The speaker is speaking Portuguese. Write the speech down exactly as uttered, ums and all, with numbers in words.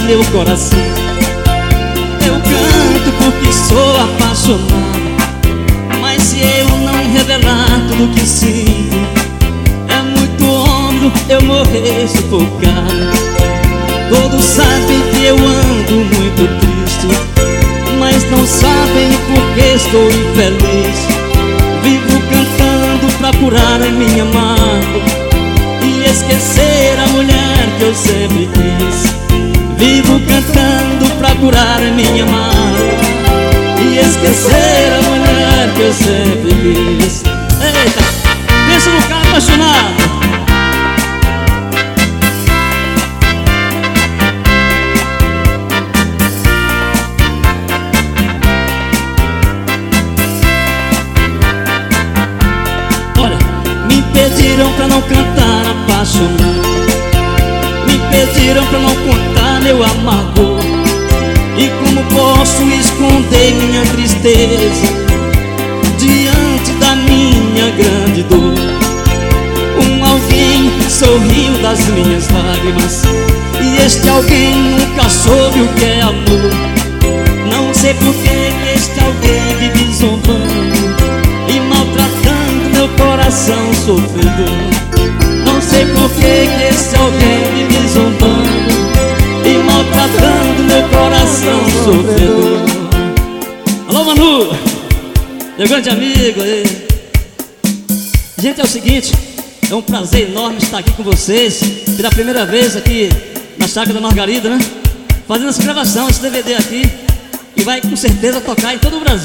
meu coração. Eu canto porque sou apaixonado, mas se eu não revelar tudo que sinto, é muito ombro eu morrer sufocado. Todos sabem que eu ando muito triste, mas não sabem porque estou infeliz. Vivo cantando pra curar a minha mágoa e esquecer a mulher que eu sempre quis. Vivo cantando pra curar a minha mágoa e esquecer a mulher que eu sempre quis. Eita, pensa no cara apaixonado. Me pediram pra não cantar apaixonado, me pediram pra não contar meu amargor. E como posso esconder minha tristeza diante da minha grande dor? Um alguém sorriu das minhas lágrimas, e este alguém nunca soube o que é amor. Não sei por que este alguém vive zombando e maltratando meu coração sofredor. Não sei por que que esse alguém vive zombando e maltratando meu coração sofredor. Alô, Manu, meu grande amigo aí. Gente, é o seguinte, é um prazer enorme estar aqui com vocês pela primeira vez aqui na Chácara da Margarida, né? Fazendo essa gravação, esse D V D aqui, e vai com certeza tocar em todo o Brasil.